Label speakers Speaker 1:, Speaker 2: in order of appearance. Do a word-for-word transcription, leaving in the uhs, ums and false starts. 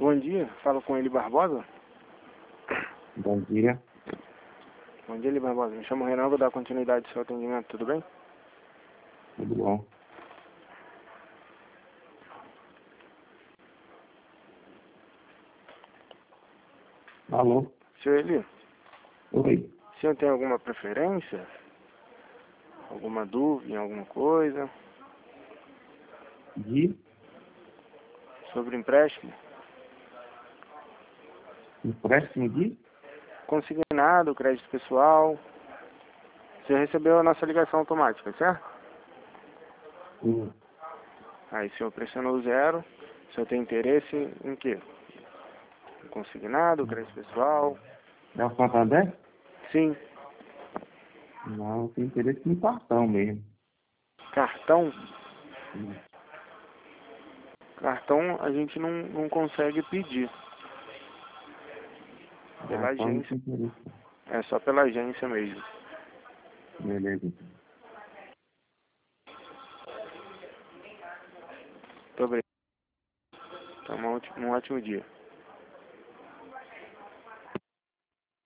Speaker 1: Bom dia, falo com ele Barbosa.
Speaker 2: Bom dia.
Speaker 1: Bom dia, Eli Barbosa. Me chamo Renan, vou dar continuidade ao seu atendimento, tudo bem?
Speaker 2: Tudo bom? Alô?
Speaker 1: Senhor Eli,
Speaker 2: Oi.
Speaker 1: o senhor tem alguma preferência? Alguma dúvida em alguma coisa?
Speaker 2: De
Speaker 1: Sobre empréstimo?
Speaker 2: empréstimo de?
Speaker 1: Consignado, crédito pessoal? Você recebeu a nossa ligação automática, certo?
Speaker 2: Sim.
Speaker 1: Aí o senhor pressionou zero. O senhor tem interesse em quê? Consignado, crédito pessoal?
Speaker 2: É o Santander?
Speaker 1: Sim.
Speaker 2: Não, eu tenho interesse no cartão mesmo.
Speaker 1: Cartão?
Speaker 2: Sim.
Speaker 1: Cartão a gente não, não consegue pedir. Pela
Speaker 2: Ah, então não
Speaker 1: agência.
Speaker 2: tem interesse.
Speaker 1: É só pela agência mesmo.
Speaker 2: Beleza.
Speaker 1: Muito obrigado. Então, um ótimo, um ótimo dia.